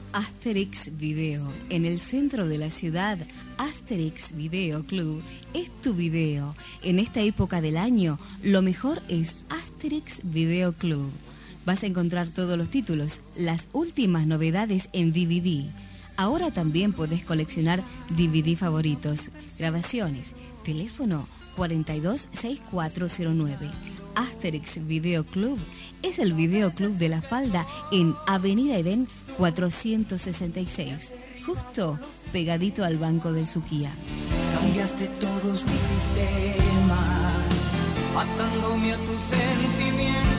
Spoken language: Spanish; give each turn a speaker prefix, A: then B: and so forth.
A: Asterix Video. En el centro de la ciudad, Asterix Video Club es tu video. En esta época del año, lo mejor es Asterix Video Club. Vas a encontrar todos los títulos, las últimas novedades en DVD. Ahora también podés coleccionar DVD favoritos, grabaciones, teléfono 426409. Asterix Video Club es el videoclub de La Falda en Avenida Edén 466, justo pegadito al Banco del Suquía.
B: Cambiaste todos mis sistemas, atándome a tus sentimientos.